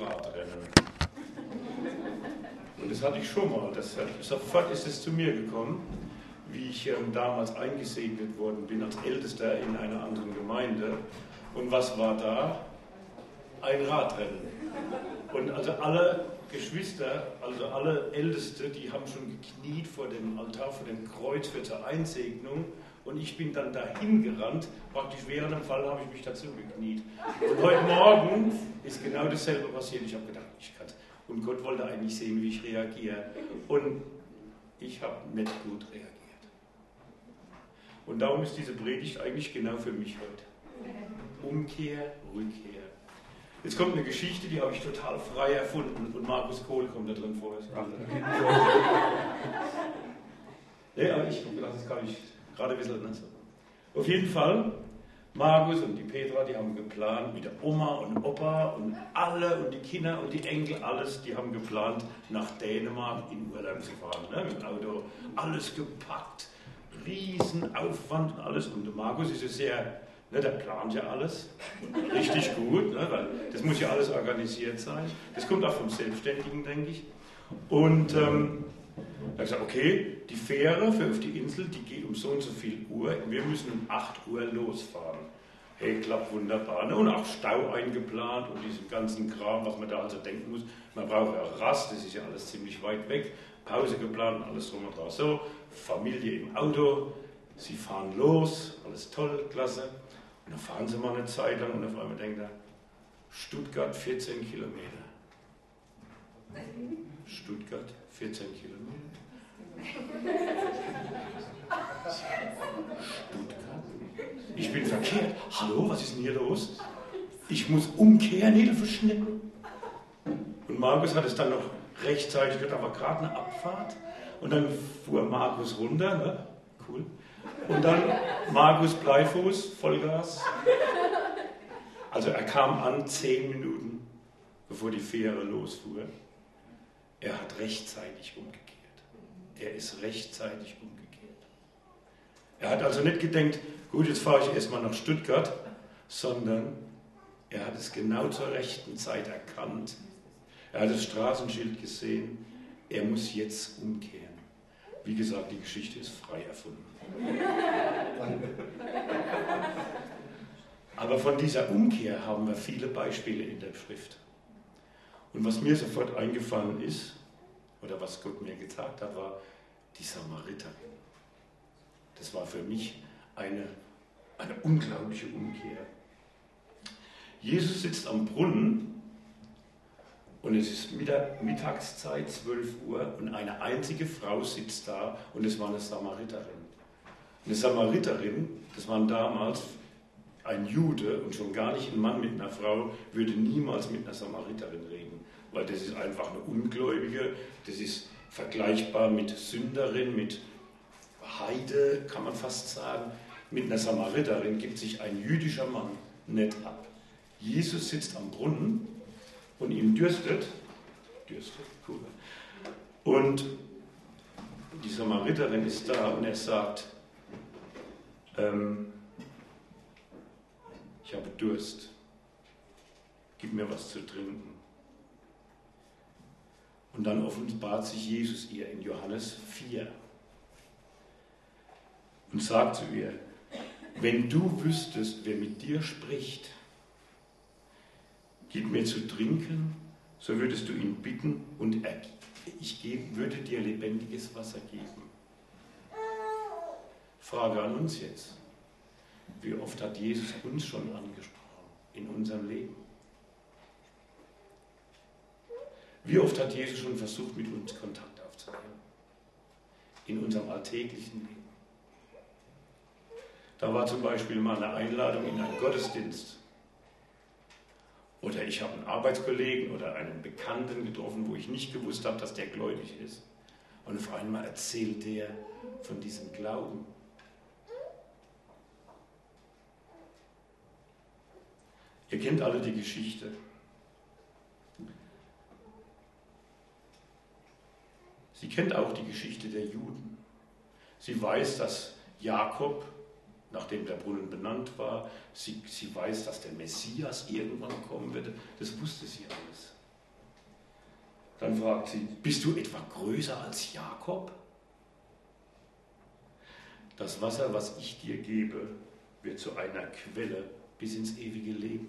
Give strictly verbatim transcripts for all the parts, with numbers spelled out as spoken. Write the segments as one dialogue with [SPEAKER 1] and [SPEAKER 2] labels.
[SPEAKER 1] Radrennen. Und das hatte ich schon mal. Das hat, sofort ist es zu mir gekommen, wie ich ähm, damals eingesegnet worden bin als Ältester in einer anderen Gemeinde. Und was war da? Ein Radrennen. Und also alle Geschwister, also alle Älteste, die haben schon gekniet vor dem Altar, vor dem Kreuz für zur Einsegnung. Und ich bin dann dahin gerannt, praktisch während dem Fall habe ich mich dazu gekniet. Und heute Morgen ist genau dasselbe passiert. Ich habe gedacht, ich kann. Und Gott wollte eigentlich sehen, wie ich reagiere. Und ich habe nicht gut reagiert. Und darum ist diese Predigt eigentlich genau für mich heute. Umkehr, Rückkehr. Jetzt kommt eine Geschichte, die habe ich total frei erfunden. Und Markus Kohl kommt da drin vor. Ja, aber ich habe gedacht, das kann ich gerade ein bisschen nicht so. Auf jeden Fall, Markus und die Petra, die haben geplant, mit der Oma und Opa und alle und die Kinder und die Enkel, alles, die haben geplant, nach Dänemark in Urlaub zu fahren, ne, mit dem Auto. Alles gepackt, Riesenaufwand und alles. Und der Markus ist ja sehr, ne, der plant ja alles, richtig gut, ne, weil das muss ja alles organisiert sein. Das kommt auch vom Selbstständigen, denke ich. Und ähm, er hat gesagt, okay, die Fähre für auf die Insel, die geht um so und so viel Uhr. Wir müssen um acht Uhr losfahren. Hey, klappt wunderbar. Ne? Und auch Stau eingeplant und diesen ganzen Kram, was man da also denken muss. Man braucht ja Rast, das ist ja alles ziemlich weit weg. Pause geplant, alles drum und dran. So, Familie im Auto, sie fahren los, alles toll, klasse. Und dann fahren sie mal eine Zeit lang und auf einmal denkt er, Stuttgart vierzehn Kilometer. Stuttgart vierzehn Kilometer. Stuttgart? Ich bin verkehrt. Hallo, was ist denn hier los? Ich muss umkehren, Hilfeschnitten. Und Markus hat es dann noch rechtzeitig gehört, da war gerade eine Abfahrt. Und dann fuhr Markus runter, ne? Cool. Und dann Markus Bleifuß, Vollgas. Also er kam an zehn Minuten, bevor die Fähre losfuhr. Er hat rechtzeitig umgekehrt. Er ist rechtzeitig umgekehrt. Er hat also nicht gedacht, gut, jetzt fahre ich erstmal nach Stuttgart, sondern er hat es genau zur rechten Zeit erkannt. Er hat das Straßenschild gesehen, er muss jetzt umkehren. Wie gesagt, die Geschichte ist frei erfunden. Aber von dieser Umkehr haben wir viele Beispiele in der Schrift. Und was mir sofort eingefallen ist, oder was Gott mir gesagt hat, war die Samariterin. Das war für mich eine, eine unglaubliche Umkehr. Jesus sitzt am Brunnen und es ist Mittagszeit, zwölf Uhr, und eine einzige Frau sitzt da und es war eine Samariterin. Eine Samariterin, das waren damals ein Jude und schon gar nicht ein Mann mit einer Frau, würde niemals mit einer Samariterin reden. Weil das ist einfach eine Ungläubige, das ist vergleichbar mit Sünderin, mit Heide, kann man fast sagen. Mit einer Samariterin gibt sich ein jüdischer Mann nicht ab. Jesus sitzt am Brunnen und ihm dürstet, dürstet, cool. Und die Samariterin ist da und er sagt, ähm, ich habe Durst, gib mir was zu trinken. Und dann offenbart sich Jesus ihr in Johannes vier und sagt zu ihr, wenn du wüsstest, wer mit dir spricht, gib mir zu trinken, so würdest du ihn bitten und er, ich geb, würde dir lebendiges Wasser geben. Frage an uns jetzt, wie oft hat Jesus uns schon angesprochen in unserem Leben? Wie oft hat Jesus schon versucht, mit uns Kontakt aufzunehmen? In unserem alltäglichen Leben. Da war zum Beispiel mal eine Einladung in einen Gottesdienst. Oder ich habe einen Arbeitskollegen oder einen Bekannten getroffen, wo ich nicht gewusst habe, dass der gläubig ist. Und auf einmal erzählt der von diesem Glauben. Ihr kennt alle die Geschichte. Sie kennt auch die Geschichte der Juden. Sie weiß, dass Jakob, nachdem der Brunnen benannt war, sie, sie weiß, dass der Messias irgendwann kommen würde. Das wusste sie alles. Dann fragt sie, bist du etwa größer als Jakob? Das Wasser, was ich dir gebe, wird zu einer Quelle bis ins ewige Leben.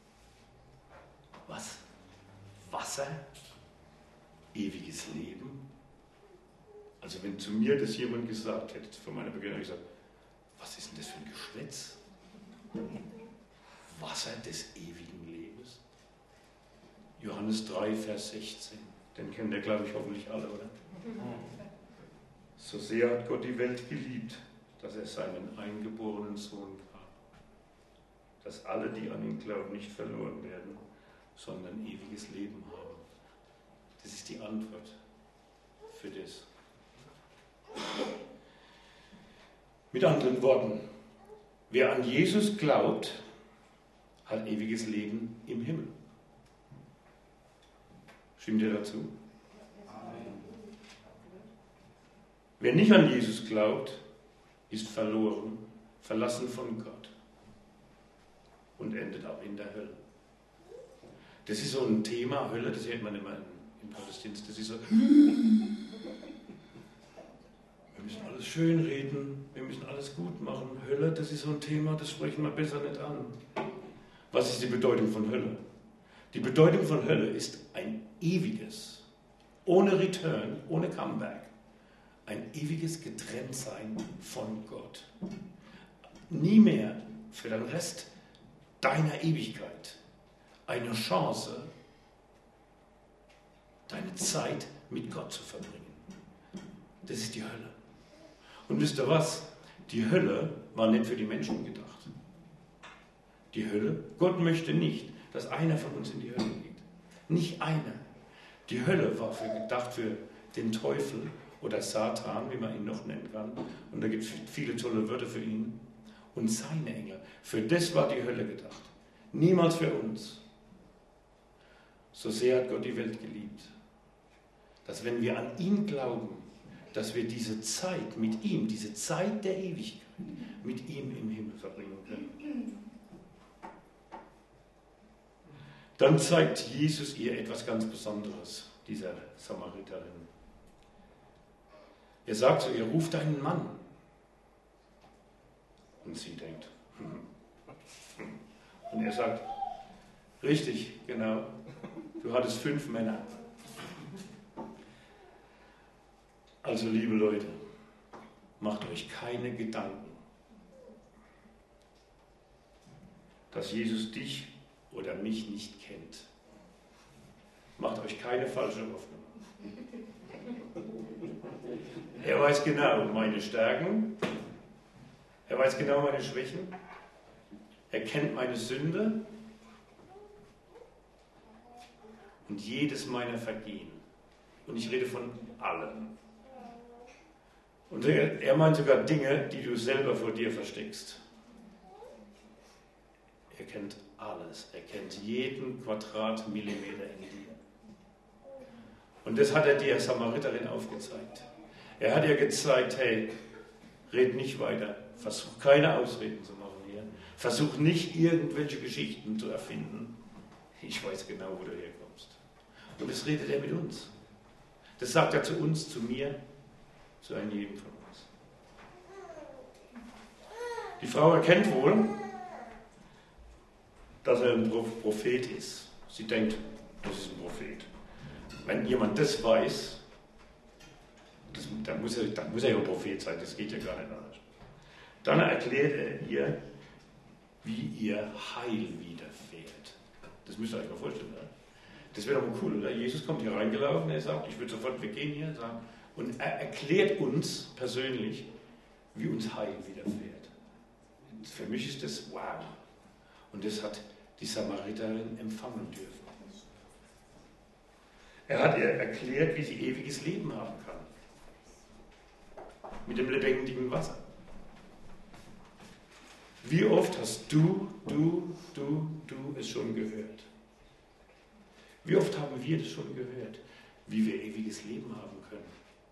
[SPEAKER 1] Was? Wasser? Ewiges Leben? Also wenn zu mir das jemand gesagt hätte, von meiner Beginn habe ich gesagt, was ist denn das für ein Geschwätz? Wasser des ewigen Lebens? Johannes drei, Vers sechzehn. Den kennt ihr, glaube ich, hoffentlich alle, oder? So sehr hat Gott die Welt geliebt, dass er seinen eingeborenen Sohn gab, dass alle, die an ihn glauben, nicht verloren werden, sondern ewiges Leben haben. Das ist die Antwort für das. Mit anderen Worten, wer an Jesus glaubt, hat ewiges Leben im Himmel. Stimmt ihr dazu? Amen. Wer nicht an Jesus glaubt, ist verloren, verlassen von Gott und endet ab in der Hölle. Das ist so ein Thema, Hölle, das hört man immer im Gottesdienst. Das ist so, wir müssen alles schön reden, wir müssen alles gut machen. Hölle, das ist so ein Thema, das sprechen wir besser nicht an. Was ist die Bedeutung von Hölle? Die Bedeutung von Hölle ist ein ewiges, ohne Return, ohne Comeback, ein ewiges Getrenntsein von Gott. Nie mehr für den Rest deiner Ewigkeit eine Chance, deine Zeit mit Gott zu verbringen. Das ist die Hölle. Und wisst ihr was? Die Hölle war nicht für die Menschen gedacht. Die Hölle, Gott möchte nicht, dass einer von uns in die Hölle geht. Nicht einer. Die Hölle war für, gedacht für den Teufel oder Satan, wie man ihn noch nennen kann. Und da gibt es viele tolle Wörter für ihn. Und seine Engel. Für das war die Hölle gedacht. Niemals für uns. So sehr hat Gott die Welt geliebt, dass wenn wir an ihn glauben, dass wir diese Zeit mit ihm, diese Zeit der Ewigkeit, mit ihm im Himmel verbringen können. Dann zeigt Jesus ihr etwas ganz Besonderes, dieser Samariterin. Er sagt zu ihr, ruf deinen Mann. Und sie denkt, und er sagt, richtig, genau, du hattest fünf Männer. Also liebe Leute, macht euch keine Gedanken, dass Jesus dich oder mich nicht kennt. Macht euch keine falsche Hoffnung. Er weiß genau meine Stärken, er weiß genau meine Schwächen, er kennt meine Sünde und jedes meiner Vergehen. Und ich rede von allen. Und er, er meint sogar Dinge, die du selber vor dir versteckst. Er kennt alles. Er kennt jeden Quadratmillimeter in dir. Und das hat er der Samariterin aufgezeigt. Er hat ihr gezeigt, hey, red nicht weiter. Versuch keine Ausreden zu machen hier. Versuch nicht irgendwelche Geschichten zu erfinden. Ich weiß genau, wo du herkommst. Und das redet er mit uns. Das sagt er zu uns, zu mir, zu einem jeden von uns. Die Frau erkennt wohl, dass er ein Prophet ist. Sie denkt, das ist ein Prophet. Wenn jemand das weiß, das, dann, muss er, dann muss er ja ein Prophet sein, das geht ja gar nicht anders. Dann erklärt er ihr, wie ihr Heil widerfährt. Das müsst ihr euch mal vorstellen. Oder? Das wäre doch mal cool, oder? Jesus kommt hier reingelaufen, er sagt, ich würde sofort weggehen hier, sagen, und er erklärt uns persönlich, wie uns Heil widerfährt. Für mich ist das wow. Und das hat die Samariterin empfangen dürfen. Er hat ihr erklärt, wie sie ewiges Leben haben kann. Mit dem lebendigen Wasser. Wie oft hast du, du, du, du es schon gehört? Wie oft haben wir das schon gehört, wie wir ewiges Leben haben können?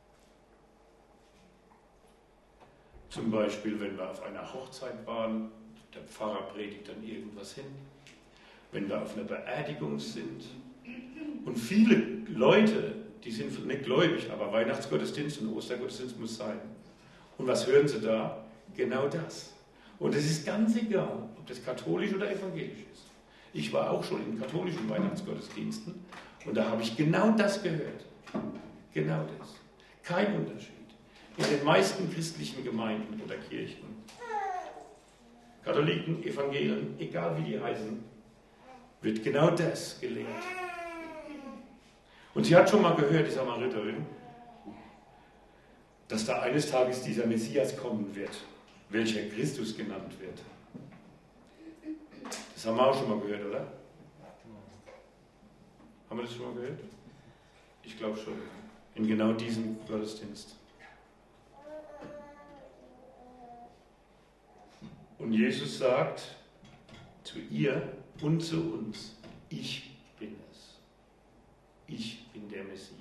[SPEAKER 1] Zum Beispiel, wenn wir auf einer Hochzeit waren, der Pfarrer predigt dann irgendwas hin. Wenn wir auf einer Beerdigung sind. Und viele Leute, die sind nicht gläubig, aber Weihnachtsgottesdienst und Ostergottesdienst muss sein. Und was hören sie da? Genau das. Und es ist ganz egal, ob das katholisch oder evangelisch ist. Ich war auch schon in katholischen Weihnachtsgottesdiensten und da habe ich genau das gehört. Genau das. Kein Unterschied. In den meisten christlichen Gemeinden oder Kirchen, Katholiken, Evangelien, egal wie die heißen, wird genau das gelehrt. Und sie hat schon mal gehört, die Samariterin, dass da eines Tages dieser Messias kommen wird, welcher Christus genannt wird. Das haben wir auch schon mal gehört, oder? Haben wir das schon mal gehört? Ich glaube schon. In genau diesem Gottesdienst. Und Jesus sagt zu ihr und zu uns, ich bin es. Ich bin der Messias.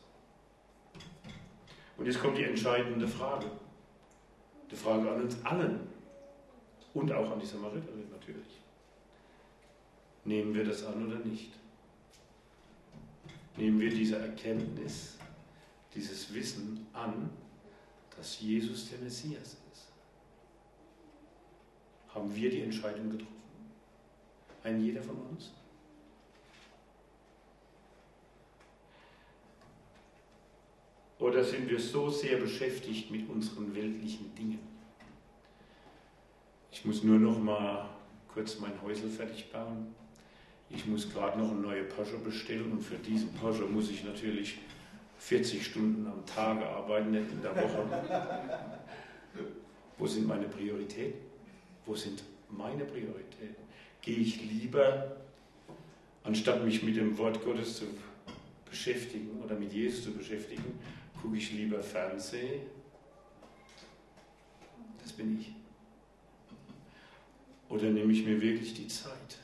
[SPEAKER 1] Und jetzt kommt die entscheidende Frage. Die Frage an uns allen. Und auch an die Samariterin natürlich. Nehmen wir das an oder nicht? Nehmen wir diese Erkenntnis, dieses Wissen an, dass Jesus der Messias ist? Haben wir die Entscheidung getroffen? Ein jeder von uns? Oder sind wir so sehr beschäftigt mit unseren weltlichen Dingen? Ich muss nur noch mal kurz mein Häusl fertig bauen. Ich muss gerade noch eine neue Porsche bestellen und für diesen Porsche muss ich natürlich vierzig Stunden am Tag arbeiten, nicht in der Woche. Wo sind meine Prioritäten? Wo sind meine Prioritäten? Gehe ich lieber, anstatt mich mit dem Wort Gottes zu beschäftigen oder mit Jesus zu beschäftigen, gucke ich lieber Fernsehen? Das bin ich. Oder nehme ich mir wirklich die Zeit,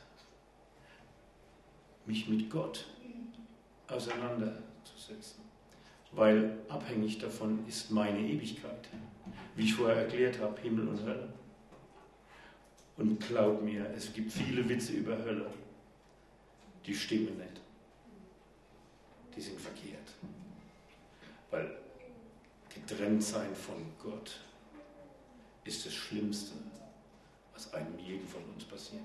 [SPEAKER 1] mich mit Gott auseinanderzusetzen? Weil abhängig davon ist meine Ewigkeit. Wie ich vorher erklärt habe, Himmel und Hölle. Und glaub mir, es gibt viele Witze über Hölle, die stimmen nicht. Die sind verkehrt. Weil getrennt sein von Gott ist das Schlimmste, was einem jeden von uns passieren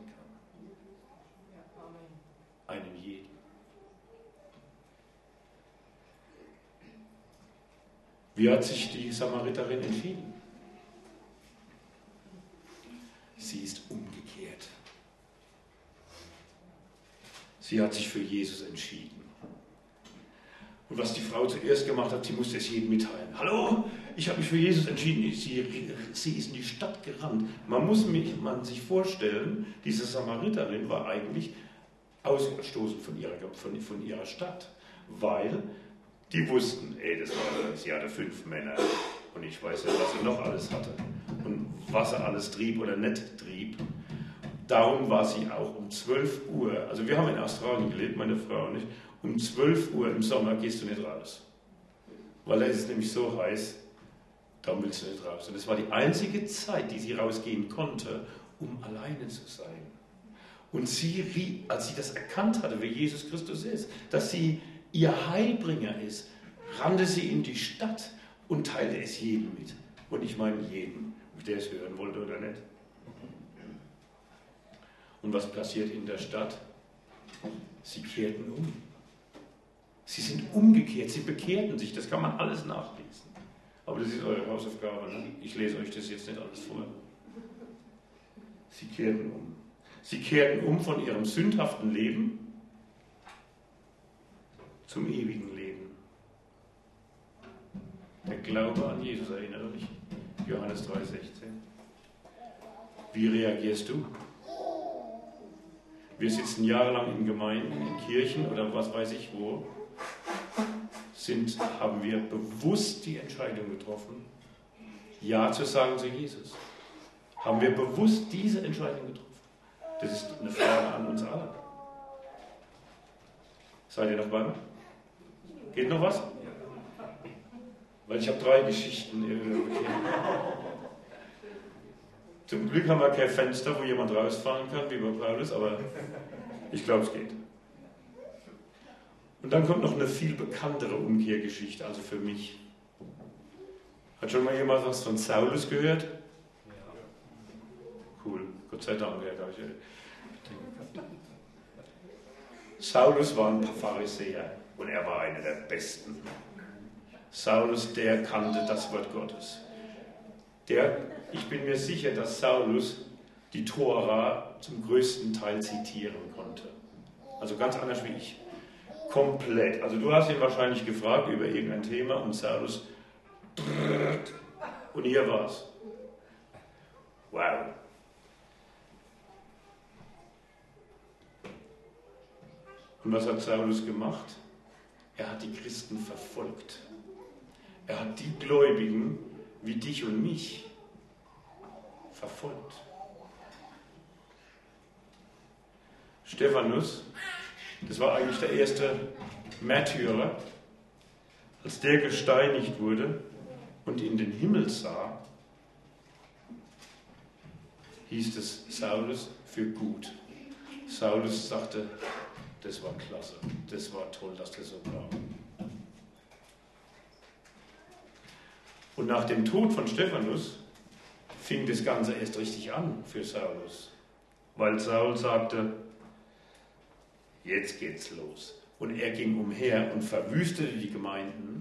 [SPEAKER 1] kann. Einem jeden. Wie hat sich die Samariterin entschieden? Sie ist umgekehrt. Sie hat sich für Jesus entschieden. Und was die Frau zuerst gemacht hat, sie musste es jedem mitteilen. Hallo, ich habe mich für Jesus entschieden. Sie, sie ist in die Stadt gerannt. Man muss mich, man sich vorstellen, diese Samariterin war eigentlich ausgestoßen von ihrer, von, von ihrer Stadt. Weil die wussten, ey, das war, sie hatte fünf Männer. Und ich weiß ja, was sie noch alles hatte. Und was er alles trieb oder nicht trieb. Darum war sie auch um zwölf Uhr, also wir haben in Australien gelebt, meine Frau und ich, um zwölf Uhr im Sommer gehst du nicht raus. Weil da ist es nämlich so heiß, darum willst du nicht raus. Und das war die einzige Zeit, die sie rausgehen konnte, um alleine zu sein. Und sie, als sie das erkannt hatte, wer Jesus Christus ist, dass sie ihr Heilbringer ist, rannte sie in die Stadt und teilte es jedem mit. Und ich meine jedem, der es hören wollte oder nicht. Und was passiert in der Stadt? Sie kehrten um. Sie sind umgekehrt, sie bekehrten sich, das kann man alles nachlesen. Aber das ist eure Hausaufgabe, ne? Ich lese euch das jetzt nicht alles vor. Sie kehrten um. Sie kehrten um von ihrem sündhaften Leben zum ewigen Leben. Der Glaube an Jesus, erinnere dich. Johannes drei sechzehn. Wie reagierst du? Wir sitzen jahrelang in Gemeinden, in Kirchen oder was weiß ich wo. Sind, haben wir bewusst die Entscheidung getroffen, Ja zu sagen zu Jesus? Haben wir bewusst diese Entscheidung getroffen? Das ist eine Frage an uns alle. Seid ihr noch bei mir? Geht noch was? Weil ich habe drei Geschichten. Zum Glück haben wir kein Fenster, wo jemand rausfahren kann, wie bei Paulus, aber ich glaube, es geht. Und dann kommt noch eine viel bekanntere Umkehrgeschichte, also für mich. Hat schon mal jemand was von Saulus gehört? Ja. Cool, Gott sei Dank. Ja, Saulus war ein Pharisäer und er war einer der Besten. Saulus, der kannte das Wort Gottes. Der, ich bin mir sicher, dass Saulus die Tora zum größten Teil zitieren konnte. Also ganz anders wie ich. Komplett. Also du hast ihn wahrscheinlich gefragt über irgendein Thema und Saulus und hier war's. Wow. Und was hat Saulus gemacht? Er hat die Christen verfolgt. Er hat die Gläubigen wie dich und mich verfolgt. Stephanus, das war eigentlich der erste Märtyrer, als der gesteinigt wurde und in den Himmel sah, hieß es Saulus für gut. Saulus sagte, das war klasse, das war toll, dass der so kam. Und nach dem Tod von Stephanus fing das Ganze erst richtig an für Saulus, weil Saul sagte, jetzt geht's los. Und er ging umher und verwüstete die Gemeinden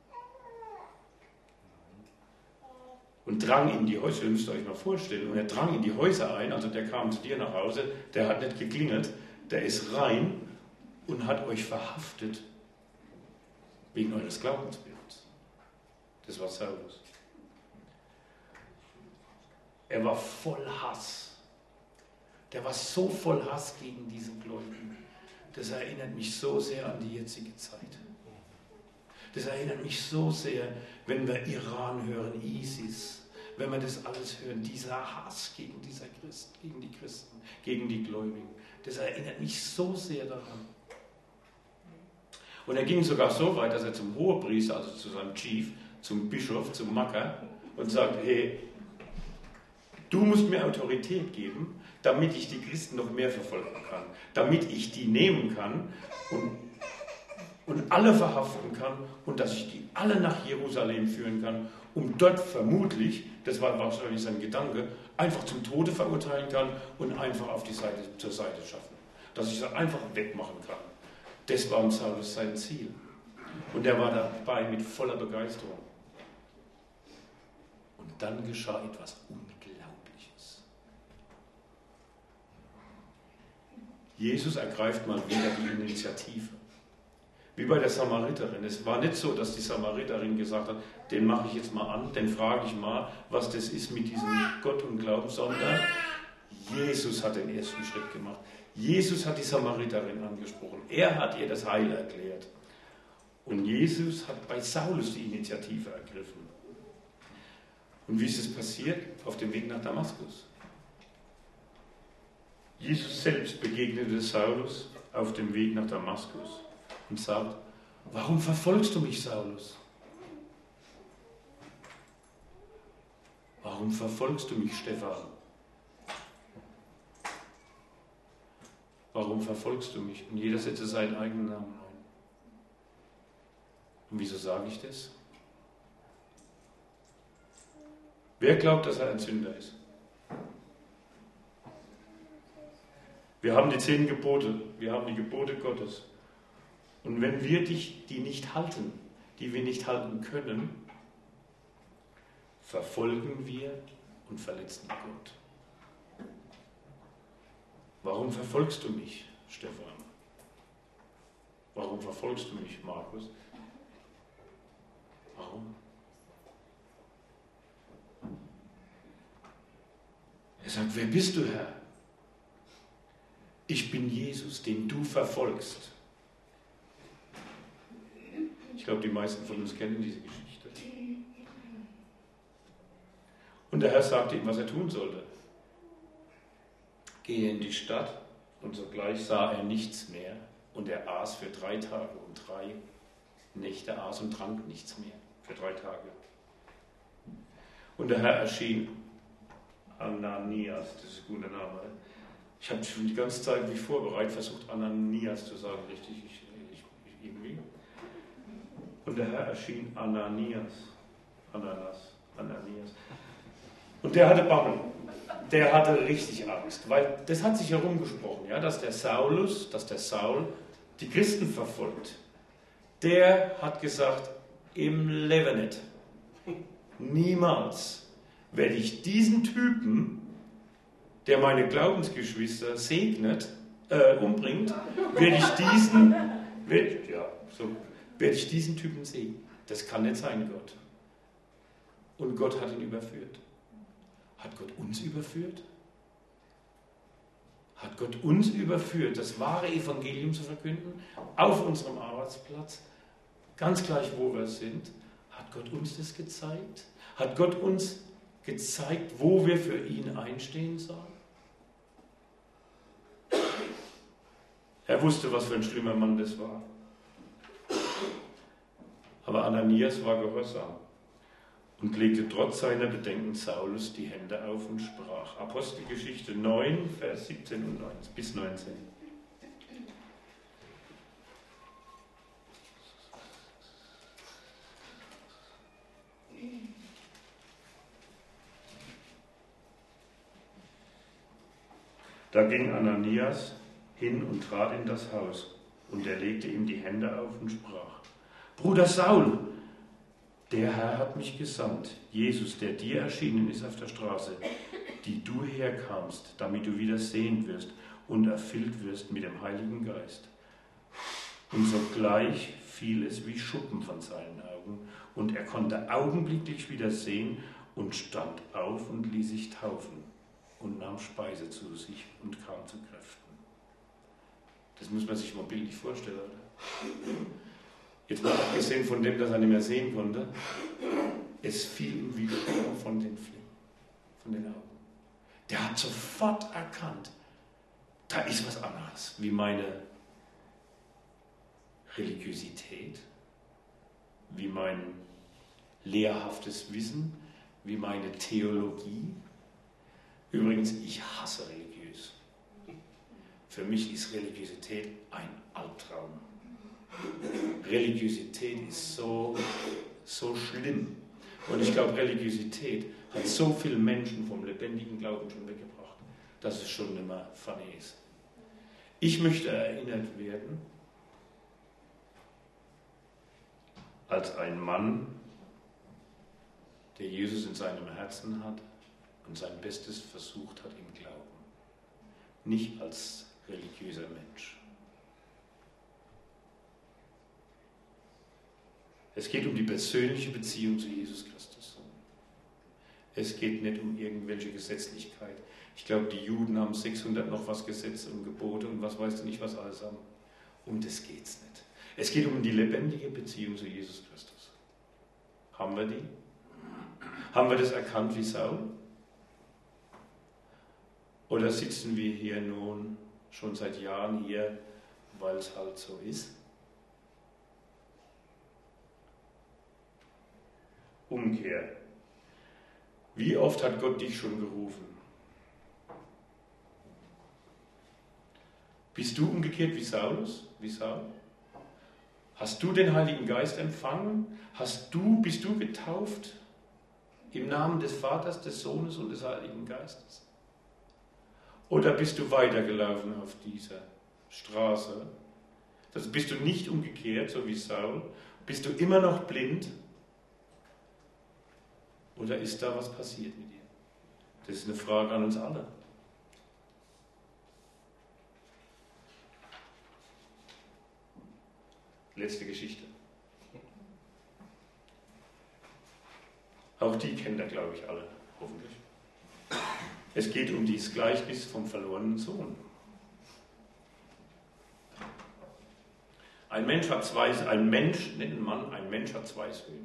[SPEAKER 1] und drang in die Häuser, ihr müsst euch mal vorstellen, und er drang in die Häuser ein, also der kam zu dir nach Hause, der hat nicht geklingelt, der ist rein und hat euch verhaftet wegen eures Glaubensbildes. Das war Saulus. Er war voll Hass. Der war so voll Hass gegen diese Gläubigen. Das erinnert mich so sehr an die jetzige Zeit. Das erinnert mich so sehr, wenn wir Iran hören, ISIS, wenn wir das alles hören, dieser Hass gegen, dieser Christen, gegen die Christen, gegen die Gläubigen. Das erinnert mich so sehr daran. Und er ging sogar so weit, dass er zum Hohepriester, also zu seinem Chief, zum Bischof, zum Macker, und sagte, hey, du musst mir Autorität geben, damit ich die Christen noch mehr verfolgen kann, damit ich die nehmen kann und, und alle verhaften kann und dass ich die alle nach Jerusalem führen kann, um dort vermutlich, das war wahrscheinlich sein Gedanke, einfach zum Tode verurteilen kann und einfach auf die Seite, zur Seite schaffen. Dass ich sie einfach wegmachen kann. Das war Saulus sein Ziel. Und er war dabei mit voller Begeisterung. Und dann geschah etwas Unglaubliches. Jesus ergreift mal wieder die Initiative. Wie bei der Samariterin. Es war nicht so, dass die Samariterin gesagt hat, den mache ich jetzt mal an, den frage ich mal, was das ist mit diesem Gott und Glauben, sondern Jesus hat den ersten Schritt gemacht. Jesus hat die Samariterin angesprochen. Er hat ihr das Heil erklärt. Und Jesus hat bei Saulus die Initiative ergriffen. Und wie ist es passiert? Auf dem Weg nach Damaskus. Jesus selbst begegnete Saulus auf dem Weg nach Damaskus und sagt, warum verfolgst du mich, Saulus? Warum verfolgst du mich, Stephan? Warum verfolgst du mich? Und jeder setze seinen eigenen Namen ein. Und wieso sage ich das? Wer glaubt, dass er ein Sünder ist? Wir haben die zehn Gebote, wir haben die Gebote Gottes. Und wenn wir dich, die nicht halten, die wir nicht halten können, verfolgen wir und verletzen Gott. Warum verfolgst du mich, Stephan? Warum verfolgst du mich, Markus? Warum? Er sagt, wer bist du, Herr? Ich bin Jesus, den du verfolgst. Ich glaube, die meisten von uns kennen diese Geschichte. Und der Herr sagte ihm, was er tun sollte. Gehe in die Stadt, und sogleich sah er nichts mehr. Und er aß für drei Tage und drei Nächte, aß und trank nichts mehr. Für drei Tage. Und der Herr erschien Ananias, das ist ein guter Name. Ich habe schon die ganze Zeit mich vorbereitet, versucht Ananias zu sagen, richtig. Ich, ich, irgendwie. Und der Herr erschien Ananias. Ananas, Ananias. Und der hatte Bammel. Der hatte richtig Angst, weil das hat sich herumgesprochen, ja, dass der Saulus, dass der Saul die Christen verfolgt. Der hat gesagt, im Leben nicht. Niemals werde ich diesen Typen, der meine Glaubensgeschwister segnet, äh, umbringt, werde ich diesen, werd, ja, so, werde ich diesen Typen segnen. Das kann nicht sein, Gott. Und Gott hat ihn überführt. Hat Gott uns überführt? Hat Gott uns überführt, das wahre Evangelium zu verkünden, auf unserem Arbeitsplatz, ganz gleich wo wir sind? Hat Gott uns das gezeigt? Hat Gott uns gezeigt, wo wir für ihn einstehen sollen? Er wusste, was für ein schlimmer Mann das war. Aber Ananias war gehorsam und legte trotz seiner Bedenken Saulus die Hände auf und sprach. Apostelgeschichte neun, Vers siebzehn und neunzehn, bis neunzehn. Da ging Ananias hin und trat in das Haus, und er legte ihm die Hände auf und sprach: Bruder Saul, der Herr hat mich gesandt, Jesus, der dir erschienen ist auf der Straße, die du herkamst, damit du wieder sehend wirst und erfüllt wirst mit dem Heiligen Geist. Und sogleich fiel es wie Schuppen von seinen Augen, und er konnte augenblicklich wieder sehen und stand auf und ließ sich taufen und nahm Speise zu sich und kam zu Kräften. Das muss man sich mal bildlich vorstellen, oder? Jetzt mal abgesehen von dem, dass er nicht mehr sehen konnte, es fiel ihm wie Schuppen von den Fliegen, von den Augen. Der hat sofort erkannt, da ist was anderes, wie meine Religiosität, wie mein lehrhaftes Wissen, wie meine Theologie. Übrigens, ich hasse religiös. Für mich ist Religiosität ein Albtraum. Religiosität ist so, so schlimm. Und ich glaube, Religiosität hat so viele Menschen vom lebendigen Glauben schon weggebracht, dass es schon nicht mehr funny ist. Ich möchte erinnert werden als ein Mann, der Jesus in seinem Herzen hat und sein Bestes versucht hat im Glauben. Nicht als religiöser Mensch. Es geht um die persönliche Beziehung zu Jesus Christus. Es geht nicht um irgendwelche Gesetzlichkeit. Ich glaube, die Juden haben sechshundert noch was Gesetze und Gebote und was weißt du nicht, was alles haben. Um das geht es nicht. Es geht um die lebendige Beziehung zu Jesus Christus. Haben wir die? Haben wir das erkannt wie Saul? Oder sitzen wir hier nun schon seit Jahren hier, weil es halt so ist? Umkehr. Wie oft hat Gott dich schon gerufen? Bist du umgekehrt wie Saulus, wie Saul? Hast du den Heiligen Geist empfangen? Hast du, bist du getauft im Namen des Vaters, des Sohnes und des Heiligen Geistes? Oder bist du weitergelaufen auf dieser Straße? Also bist du nicht umgekehrt, so wie Saul? Bist du immer noch blind? Oder ist da was passiert mit dir? Das ist eine Frage an uns alle. Letzte Geschichte. Auch die kennt ihr, glaube ich, alle, hoffentlich. Es geht um dieses Gleichnis vom verlorenen Sohn. Ein Mensch hat zwei, ein Mensch, nicht ein Mann, ein Mensch hat zwei Söhne.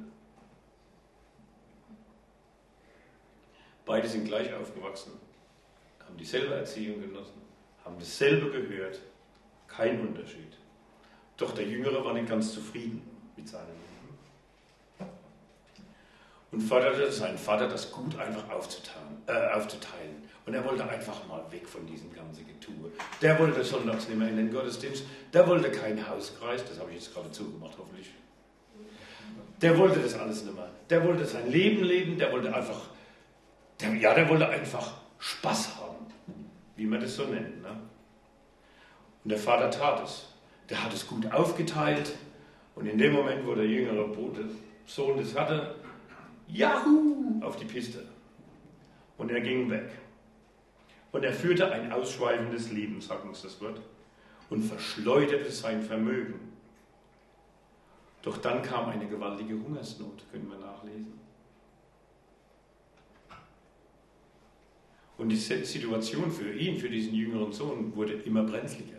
[SPEAKER 1] Beide sind gleich aufgewachsen, haben dieselbe Erziehung genossen, haben dasselbe gehört, kein Unterschied. Doch der Jüngere war nicht ganz zufrieden mit seinem Leben. und forderte seinen Vater, das Gut einfach aufzuteilen, äh, aufzuteilen. Und er wollte einfach mal weg von diesem ganzen Getue. Der wollte sonntags nicht mehr in den Gottesdienst, der wollte keinen Hauskreis, das habe ich jetzt gerade zugemacht, hoffentlich. Der wollte das alles nicht mehr. Der wollte sein Leben leben, der wollte einfach, der, ja, der wollte einfach Spaß haben, wie man das so nennt. Ne? Und der Vater tat es. Der hat es gut aufgeteilt und in dem Moment, wo der jüngere Sohn das hatte, Juhu, auf die Piste. Und er ging weg. Und er führte ein ausschweifendes Leben, sagt uns das Wort, und verschleuderte sein Vermögen. Doch dann kam eine gewaltige Hungersnot, können wir nachlesen. Und die Situation für ihn, für diesen jüngeren Sohn, wurde immer brenzliger.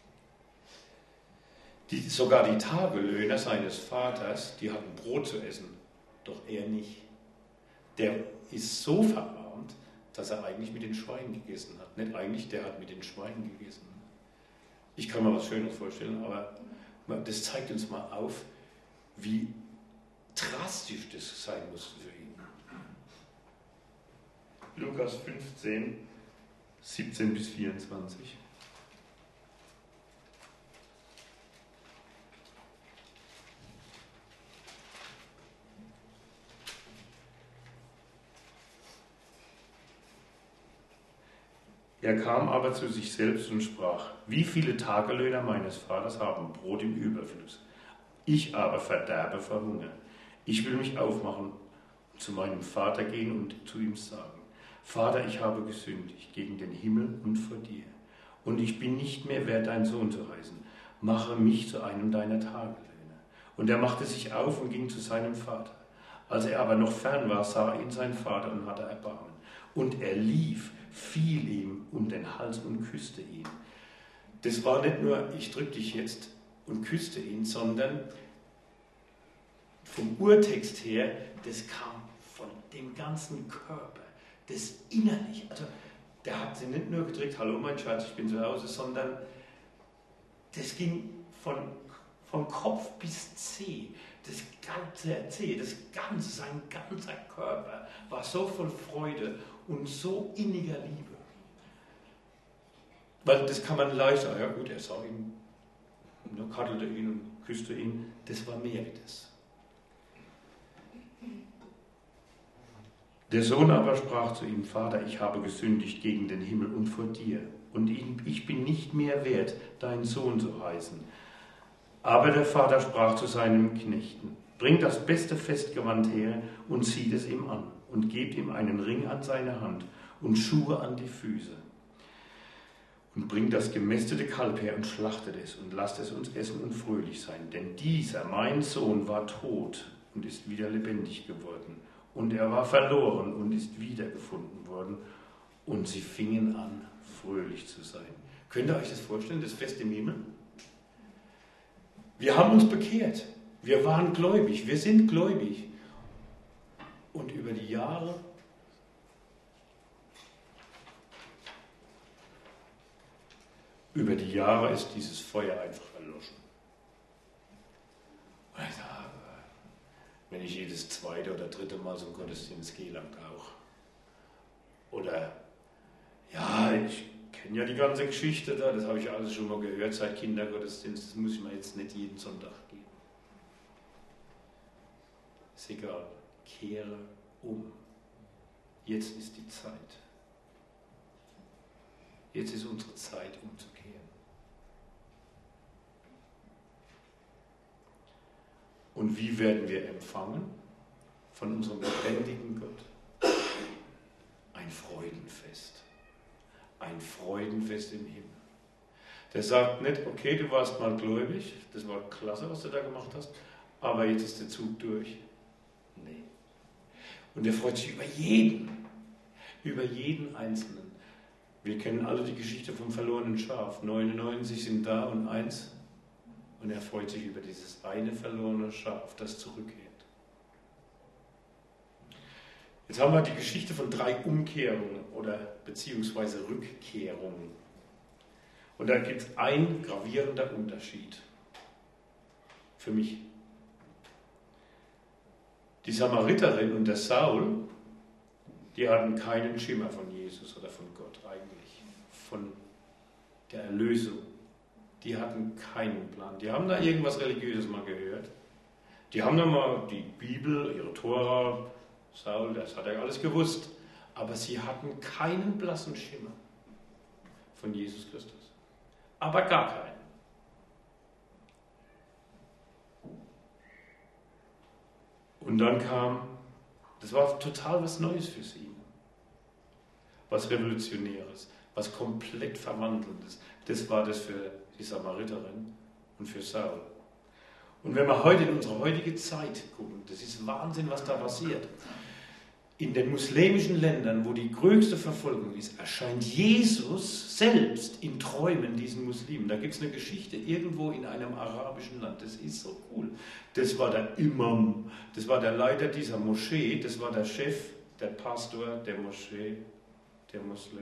[SPEAKER 1] Die, sogar die Tagelöhner seines Vaters, die hatten Brot zu essen, doch er nicht. Der ist so verarmt, dass er eigentlich mit den Schweinen gegessen hat. Nicht eigentlich, der hat mit den Schweinen gegessen. Ich kann mir was Schönes vorstellen, aber das zeigt uns mal auf, wie drastisch das sein muss für ihn. Lukas fünfzehn, siebzehn bis vierundzwanzig. Er kam aber zu sich selbst und sprach: Wie viele Tagelöhner meines Vaters haben Brot im Überfluss? Ich aber verderbe vor Hunger. Ich will mich aufmachen und zu meinem Vater gehen und zu ihm sagen: Vater, ich habe gesündigt gegen den Himmel und vor dir. Und ich bin nicht mehr wert, dein Sohn zu heißen. Mache mich zu einem deiner Tagelöhner. Und er machte sich auf und ging zu seinem Vater. Als er aber noch fern war, sah ihn sein Vater und hatte Erbarmen. Und er lief, fiel ihm um den Hals und küsste ihn. Das war nicht nur, ich drücke dich jetzt und küsste ihn, sondern vom Urtext her, das kam von dem ganzen Körper, das innerlich. Also der hat sie nicht nur gedrückt, hallo mein Schatz, ich bin zu Hause, sondern das ging von, von Kopf bis Zeh. Das ganze Zeh, das ganze, sein ganzer Körper war so voll Freude und so inniger Liebe. Weil das kann man leicht sagen, ja gut, er sah ihn, er kaddelte ihn und küsste ihn, das war mehr wie das. Der Sohn aber sprach zu ihm: Vater, ich habe gesündigt gegen den Himmel und vor dir, und ich bin nicht mehr wert, dein Sohn zu heißen. Aber der Vater sprach zu seinen Knechten: Bringt das beste Festgewand her und zieht es ihm an und gebt ihm einen Ring an seine Hand und Schuhe an die Füße. Und bringt das gemästete Kalb her und schlachtet es und lasst es uns essen und fröhlich sein. Denn dieser, mein Sohn, war tot und ist wieder lebendig geworden. Und er war verloren und ist wiedergefunden worden. Und sie fingen an, fröhlich zu sein. Könnt ihr euch das vorstellen, das Fest im Himmel? Wir haben uns bekehrt. Wir waren gläubig. Wir sind gläubig. Und über die Jahre über die Jahre ist dieses Feuer einfach erloschen. Und ich sage, wenn ich jedes zweite oder dritte Mal zum Gottesdienst gehe, langt auch. Oder, ja, ich kenne ja die ganze Geschichte da, das habe ich alles schon mal gehört seit Kindergottesdienst, das muss ich mir jetzt nicht jeden Sonntag geben. Ist egal, kehre um. Jetzt ist die Zeit. Jetzt ist unsere Zeit, umzukehren. Und wie werden wir empfangen? Von unserem lebendigen Gott. Ein Freudenfest. Ein Freudenfest im Himmel. Der sagt nicht, okay, du warst mal gläubig, das war klasse, was du da gemacht hast, aber jetzt ist der Zug durch. Nee. Und er freut sich über jeden, über jeden Einzelnen. Wir kennen alle die Geschichte vom verlorenen Schaf. neunundneunzig sind da und eins. Und er freut sich über dieses eine verlorene Schaf, das zurückkehrt. Jetzt haben wir die Geschichte von drei Umkehrungen oder beziehungsweise Rückkehrungen. Und da gibt es einen gravierender Unterschied für mich. Die Samariterin und der Saul, die hatten keinen Schimmer von Jesus oder von Gott eigentlich, von der Erlösung. Die hatten keinen Plan. Die haben da irgendwas Religiöses mal gehört. Die haben dann mal die Bibel, ihre Tora, Saul, das hat er alles gewusst. Aber sie hatten keinen blassen Schimmer von Jesus Christus. Aber gar keinen. Und dann kam, das war total was Neues für sie. Was Revolutionäres, was komplett Verwandelndes. Das war das für die Samariterin und für Saul. Und wenn wir heute in unsere heutige Zeit gucken, das ist Wahnsinn, was da passiert. In den muslimischen Ländern, wo die größte Verfolgung ist, erscheint Jesus selbst in Träumen diesen Muslimen. Da gibt es eine Geschichte irgendwo in einem arabischen Land. Das ist so cool. Das war der Imam, das war der Leiter dieser Moschee, das war der Chef, der Pastor der Moschee, der Muslim.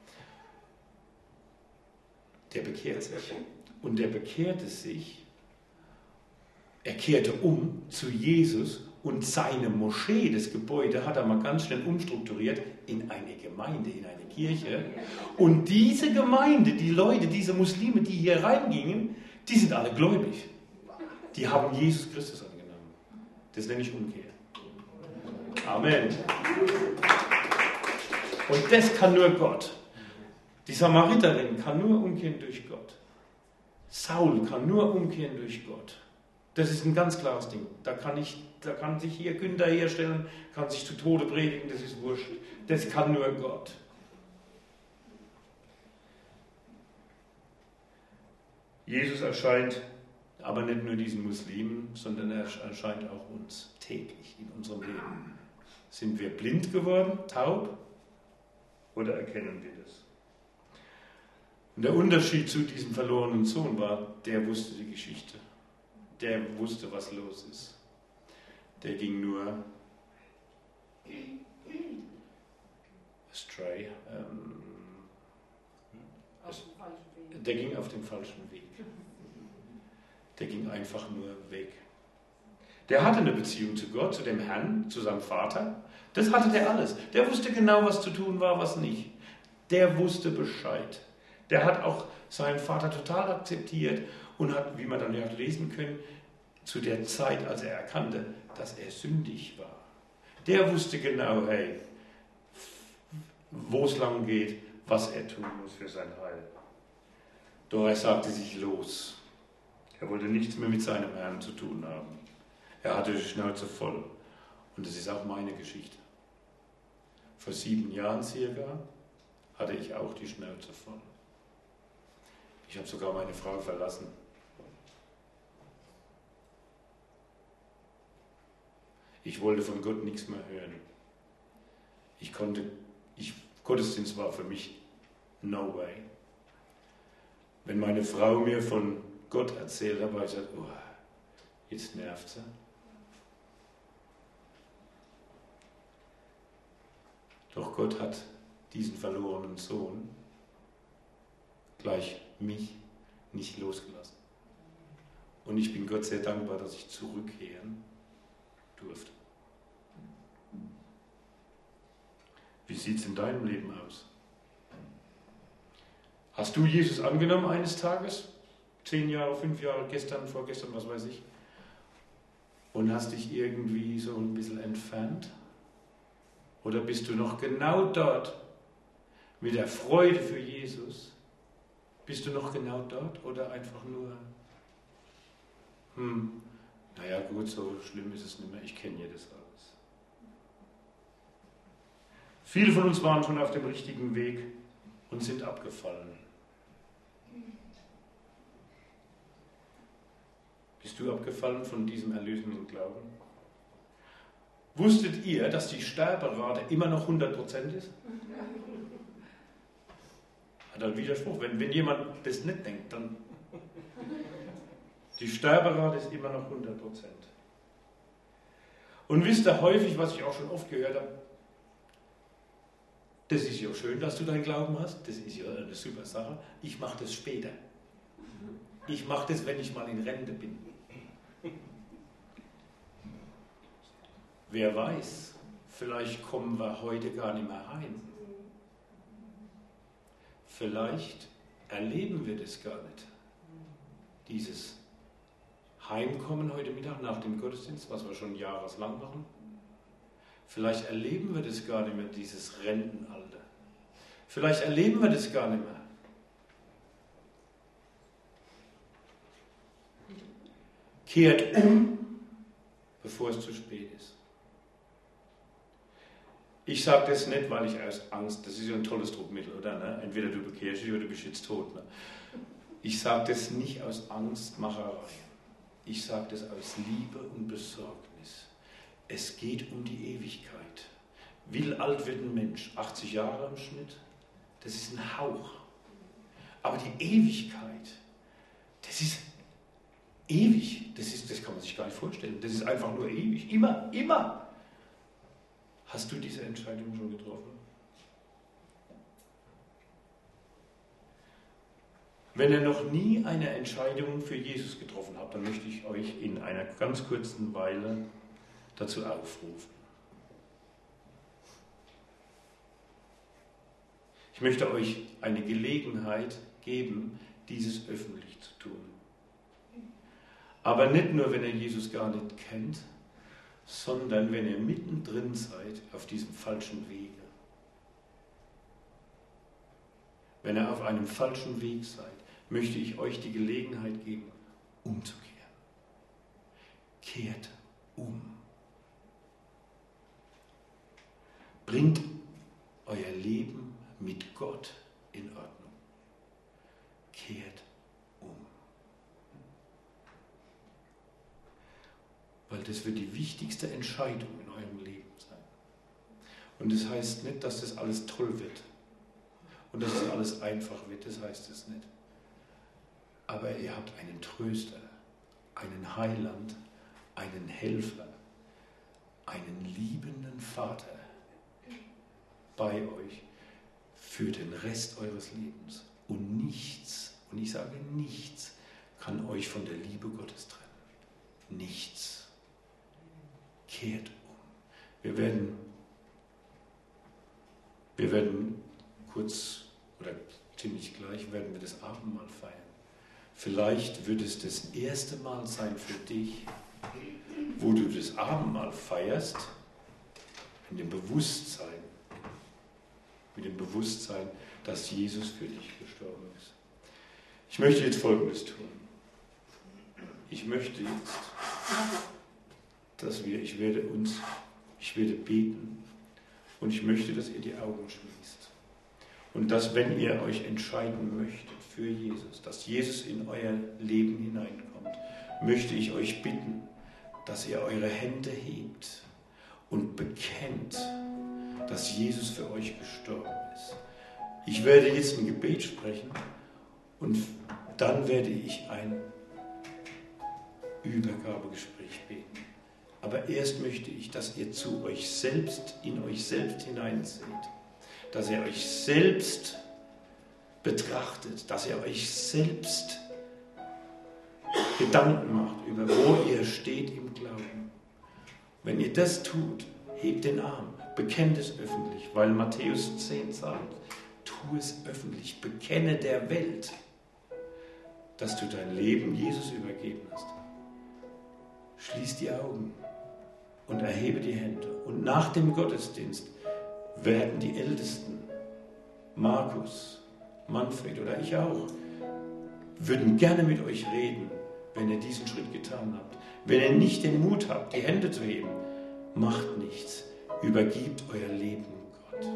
[SPEAKER 1] Der bekehrt sich. Und der bekehrte sich, er kehrte um zu Jesus und seine Moschee, das Gebäude, hat er mal ganz schnell umstrukturiert in eine Gemeinde, in eine Kirche. Und diese Gemeinde, die Leute, diese Muslime, die hier reingingen, die sind alle gläubig. Die haben Jesus Christus angenommen. Das nenne ich Umkehr. Amen. Und das kann nur Gott. Die Samariterin kann nur umkehren durch Gott. Saul kann nur umkehren durch Gott. Das ist ein ganz klares Ding. Da kann, ich, da kann sich hier Günther herstellen, kann sich zu Tode predigen, das ist wurscht. Das kann nur Gott. Jesus erscheint aber nicht nur diesen Muslimen, sondern er erscheint auch uns täglich in unserem Leben. Sind wir blind geworden, taub, oder erkennen wir das? Und der Unterschied zu diesem verlorenen Sohn war, der wusste die Geschichte. Der wusste, was los ist. Der ging nur astray. Ähm, der ging auf dem falschen Weg. Der ging einfach nur weg. Der hatte eine Beziehung zu Gott, zu dem Herrn, zu seinem Vater. Das hatte der alles. Der wusste genau, was zu tun war, was nicht. Der wusste Bescheid. Der hat auch seinen Vater total akzeptiert und hat, wie man dann ja lesen können, zu der Zeit, als er erkannte, dass er sündig war. Der wusste genau, hey, wo es lang geht, was er tun muss für sein Heil. Doch er sagte sich los. Er wollte nichts mehr mit seinem Herrn zu tun haben. Er hatte die Schnauze voll. Und das ist auch meine Geschichte. Vor sieben Jahren circa hatte ich auch die Schnauze voll. Ich habe sogar meine Frau verlassen. Ich wollte von Gott nichts mehr hören. Ich konnte, ich, Gottesdienst war für mich no way. Wenn meine Frau mir von Gott erzählt hat, habe ich gesagt, oh, jetzt nervt sie. Doch Gott hat diesen verlorenen Sohn, gleich mich, nicht losgelassen. Und ich bin Gott sehr dankbar, dass ich zurückkehren durfte. Wie sieht es in deinem Leben aus? Hast du Jesus angenommen eines Tages? Zehn Jahre, fünf Jahre, gestern, vorgestern, was weiß ich. Und hast dich irgendwie so ein bisschen entfernt? Oder bist du noch genau dort mit der Freude für Jesus? Bist du noch genau dort oder einfach nur, hm, naja gut, so schlimm ist es nicht mehr, ich kenne ja das alles. Viele von uns waren schon auf dem richtigen Weg und sind abgefallen. Bist du abgefallen von diesem erlösenden Glauben? Wusstet ihr, dass die Sterberate immer noch hundert Prozent ist? Hat er einen Widerspruch? Wenn, wenn jemand das nicht denkt, dann... Die Sterberate ist immer noch hundert Prozent. Und wisst ihr häufig, was ich auch schon oft gehört habe, das ist ja schön, dass du deinen Glauben hast, das ist ja eine super Sache, ich mache das später. Ich mache das, wenn ich mal in Rente bin. wer weiß, vielleicht kommen wir heute gar nicht mehr heim. Vielleicht erleben wir das gar nicht. Dieses Heimkommen heute Mittag nach dem Gottesdienst, was wir schon jahreslang machen. Vielleicht erleben wir das gar nicht mehr, dieses Rentenalter. Vielleicht erleben wir das gar nicht mehr. Kehrt um, bevor es zu spät ist. Ich sage das nicht, weil ich aus Angst, das ist ja ein tolles Druckmittel, oder? Ne? Entweder du bekehrst dich oder du bist jetzt tot. Ne? Ich sage das nicht aus Angstmacherei. Ich sage das aus Liebe und Besorgnis. Es geht um die Ewigkeit. Wie alt wird ein Mensch? achtzig Jahre im Schnitt? Das ist ein Hauch. Aber die Ewigkeit, das ist ewig. Das, ist, das kann man sich gar nicht vorstellen. Das ist einfach nur ewig. Immer, immer. Hast du diese Entscheidung schon getroffen? Wenn ihr noch nie eine Entscheidung für Jesus getroffen habt, dann möchte ich euch in einer ganz kurzen Weile dazu aufrufen. Ich möchte euch eine Gelegenheit geben, dieses öffentlich zu tun. Aber nicht nur, wenn ihr Jesus gar nicht kennt, sondern wenn ihr mittendrin seid auf diesem falschen Wege. Wenn ihr auf einem falschen Weg seid, möchte ich euch die Gelegenheit geben, umzukehren. Kehrt um. Bringt euer Leben mit Gott in Ordnung. Kehrt um. Weil das wird die wichtigste Entscheidung in eurem Leben sein. Und das heißt nicht, dass das alles toll wird. Und dass das alles einfach wird, das heißt es nicht. Aber ihr habt einen Tröster, einen Heiland, einen Helfer, einen liebenden Vater bei euch für den Rest eures Lebens. Und nichts, und ich sage nichts, kann euch von der Liebe Gottes trennen. Nichts. Kehrt um. Wir werden, wir werden kurz oder ziemlich gleich werden wir das Abendmahl feiern. Vielleicht wird es das erste Mal sein für dich, wo du das Abendmahl feierst, in dem Bewusstsein, mit dem Bewusstsein, dass Jesus für dich gestorben ist. Ich möchte jetzt Folgendes tun. Ich möchte jetzt, dass wir, ich werde uns, ich werde beten und ich möchte, dass ihr die Augen schließt. Und dass, wenn ihr euch entscheiden möchtet für Jesus, dass Jesus in euer Leben hineinkommt, möchte ich euch bitten, dass ihr eure Hände hebt und bekennt, dass Jesus für euch gestorben ist. Ich werde jetzt ein Gebet sprechen und dann werde ich ein Übergabegespräch beten. Aber erst möchte ich, dass ihr zu euch selbst, in euch selbst hineinseht. Dass ihr euch selbst betrachtet, dass ihr euch selbst Gedanken macht, über wo ihr steht im Glauben. Wenn ihr das tut, hebt den Arm, bekennt es öffentlich, weil Matthäus zehn sagt, tu es öffentlich, bekenne der Welt, dass du dein Leben Jesus übergeben hast. Schließ die Augen und erhebe die Hände. Und nach dem Gottesdienst werden die Ältesten, Markus, Manfred oder ich auch, würden gerne mit euch reden, wenn ihr diesen Schritt getan habt. Wenn ihr nicht den Mut habt, die Hände zu heben, macht nichts. Übergibt euer Leben Gott.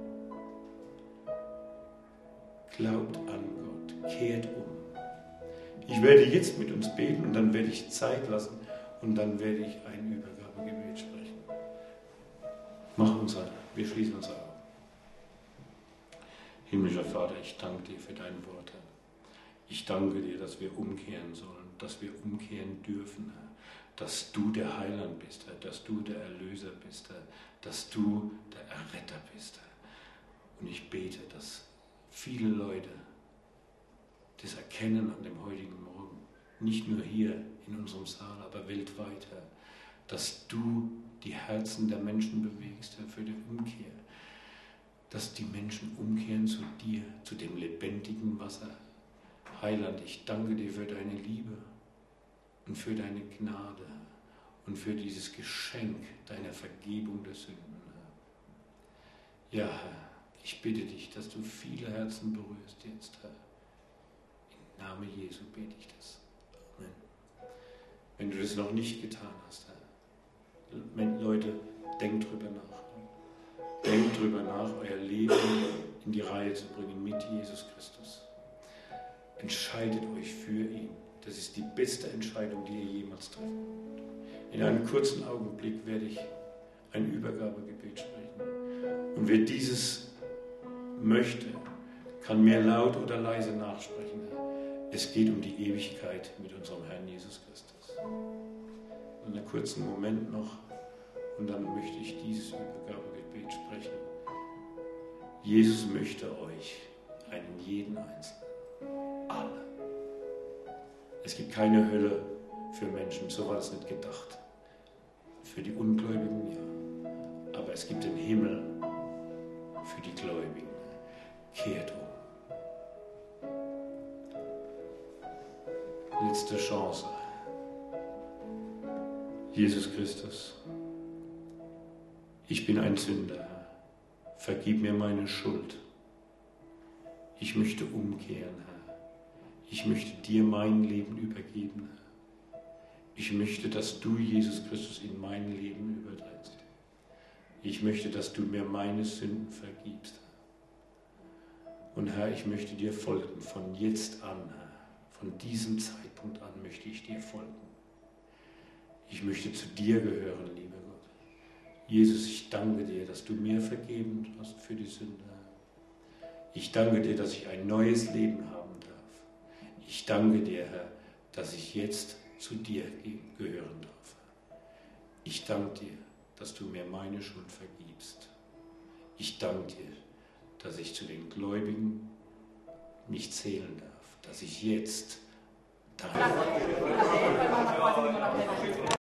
[SPEAKER 1] Glaubt an Gott. Kehrt um. Ich werde jetzt mit uns beten und dann werde ich Zeit lassen und dann werde ich ein Übergabegebet sprechen. Machen uns ein. Wir schließen uns Augen. Himmlischer Vater, ich danke dir für deine Worte. Ich danke dir, dass wir umkehren sollen, dass wir umkehren dürfen, Herr. Dass du der Heiland bist, Herr. Dass du der Erlöser bist, Herr. Dass du der Erretter bist, Herr. Und ich bete, dass viele Leute das erkennen an dem heutigen Morgen, nicht nur hier in unserem Saal, aber weltweit, Herr, dass du die Herzen der Menschen bewegst, Herr, für die Umkehr. Dass die Menschen umkehren zu dir, zu dem lebendigen Wasser. Heiland, ich danke dir für deine Liebe und für deine Gnade und für dieses Geschenk deiner Vergebung der Sünden. Ja, Herr, ich bitte dich, dass du viele Herzen berührst jetzt, Herr. Im Namen Jesu bete ich das. Amen. Wenn du das noch nicht getan hast, Herr, Leute, denkt drüber nach. Denkt drüber nach, euer Leben in die Reihe zu bringen mit Jesus Christus. Entscheidet euch für ihn. Das ist die beste Entscheidung, die ihr jemals treffen könnt. In einem kurzen Augenblick werde ich ein Übergabegebet sprechen. Und wer dieses möchte, kann mir laut oder leise nachsprechen. Es geht um die Ewigkeit mit unserem Herrn Jesus Christus. In einem kurzen Moment noch und dann möchte ich dieses Übergabegebet sprechen. Jesus möchte euch, einen jeden Einzelnen, alle. Es gibt keine Hölle für Menschen, so war das nicht gedacht. Für die Ungläubigen ja, aber es gibt den Himmel für die Gläubigen. Kehrt um. Letzte Chance. Jesus Christus, ich bin ein Sünder. Vergib mir meine Schuld. Ich möchte umkehren, Herr. Ich möchte dir mein Leben übergeben, Herr. Ich möchte, dass du, Jesus Christus, in mein Leben übertrittst. Ich möchte, dass du mir meine Sünden vergibst, Herr. Und Herr, ich möchte dir folgen. Von jetzt an, Herr, von diesem Zeitpunkt an möchte ich dir folgen. Ich möchte zu dir gehören, lieber Gott. Jesus, ich danke dir, dass du mir vergeben hast für die Sünde. Ich danke dir, dass ich ein neues Leben haben darf. Ich danke dir, Herr, dass ich jetzt zu dir gehören darf. Ich danke dir, dass du mir meine Schuld vergibst. Ich danke dir, dass ich zu den Gläubigen nicht zählen darf, dass ich jetzt danke.